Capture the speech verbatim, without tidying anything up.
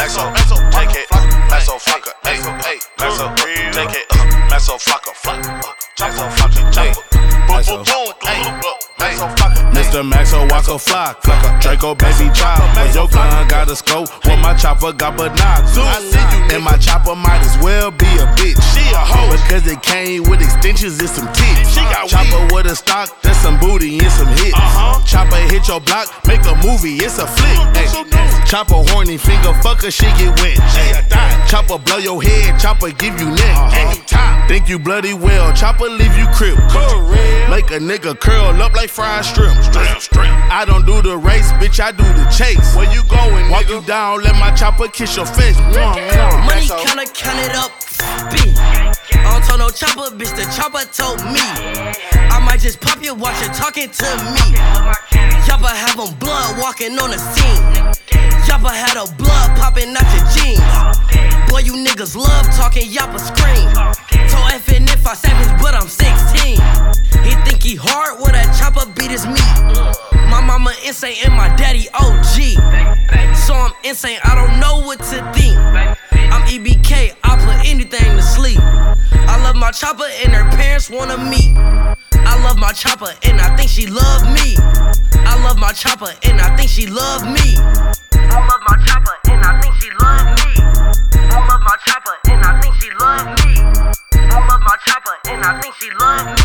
Maxo, J K, Maxo Flocka, ayy, ayy, Maxo, J K, Maxo Flocka, Maxo Flocka, Chopper, boom, boom, boom, ayy, Maxo Flocka, Mister Maxo Walker Flock, Draco baby chop. When your gun got a scope, when my chopper got binocs. And my chopper might as well be a bitch. She a hoe because it came with extensions and some tits. She got chopper with a stock, that's some booty and some hits. Uh-huh. Chopper hit your block, make a movie, it's a flick. Ay. Chopper horny finger fucker, she get wet. Ay. Chopper blow your head, chopper give you neck. Uh-huh. Think you bloody well, chopper leave you crip. Make a nigga curl up like fried shrimp. Shrimp, shrimp. I don't do the race, bitch, I do the chase. Where you going, Walk nigga? you down, let my chopper kiss your face. Money counter, count it up, B. I don't tell no chopper, bitch, the chopper told me. I might just pop you, watch you talking to me. Chopper have on blood walking on the scene. Chopper had a blood popping out your jeans. Boy, you niggas love talking, Yappa scream. Told F N if I savage, but I'm sixteen. He think he hard with a chopper beat his meat. My mama insane and my daddy O G. So I'm insane, I don't know what to think. I'm E B K, I put anything to sleep. I love my chopper and her parents wanna meet. I love my chopper and I think she love me. I love my chopper and I think she love me. I love my chopper and I think she love me. I love my chopper and I think she love me. I love my chopper and I think she love me.